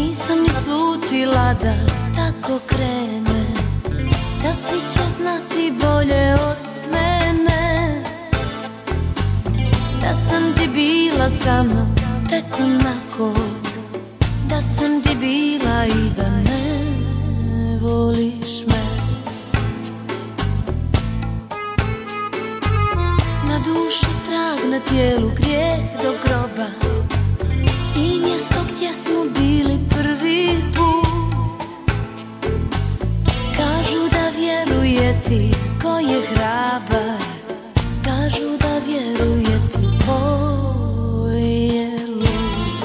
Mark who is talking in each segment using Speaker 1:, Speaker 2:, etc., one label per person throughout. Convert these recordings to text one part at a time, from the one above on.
Speaker 1: Nisam ni slutila da tako krene, da svi će znati bolje od mene, da sam ti bila samo tek onako, da sam ti bila i da ne voliš me. Na duši trag, na tijelu grijeh do groba i mjesto gdje smo bili prvi put. Kažu da vjeruje ti ko je hrabar, kažu da vjeruje ti ko je lud.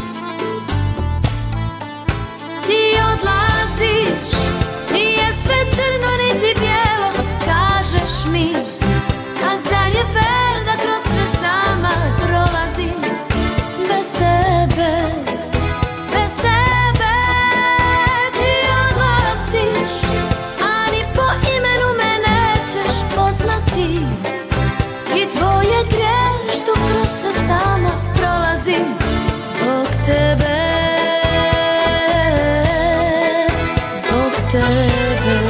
Speaker 1: Ti odlaziš, nije sve crno niti bijelo, kažeš mi, a zar je ver da kroz sve sama prolazim bez tebe, bez tebe. Ti odlaziš, a ni po imenu me nećeš poznati, i tvoj je grijeh što kroz sve sama prolazim zbog tebe, zbog tebe.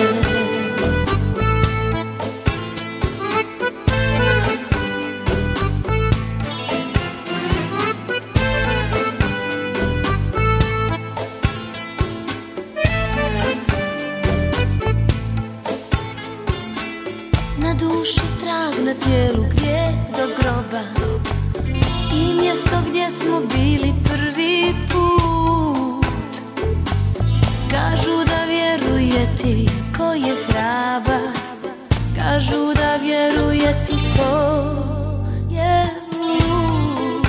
Speaker 1: Na duši trag, na tijelu grijeh do groba i mjesto gdje smo bili prvi put. Kažu da vjeruje ti ko je hrabar, kažu da vjeruje ti ko je lud.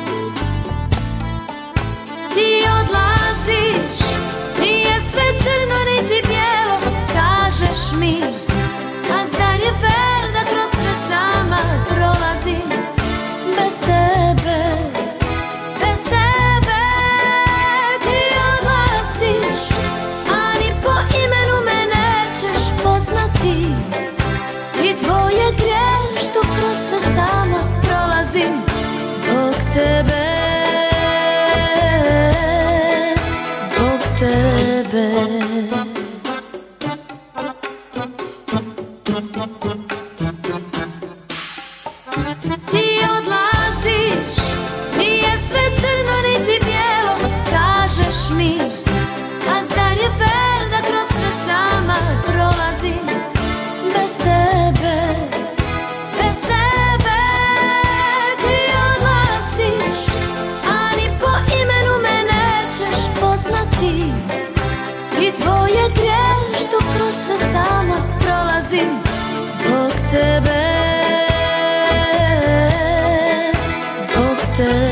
Speaker 1: Ti odlaziš, nije sve crno niti bijelo, kažeš mi, a zar je ver da kroz sve sama prolazim bez tebe, bez tebe. Ti odlaziš, a ni po imenu me nećeš poznati, i tvoj je grijeh što kroz sve sama prolazim zbog tebe, zbog tebe. Ti odlaziš, nije sve crno niti bijelo, kažeš mi, a zar je ver da kroz sve sama prolazim bez tebe, bez tebe. Ti odlaziš, a ni po imenu me nećeš poznati, i tvoj je grijeh što kroz sve sama prolazim zbog tebe, zbog tebe.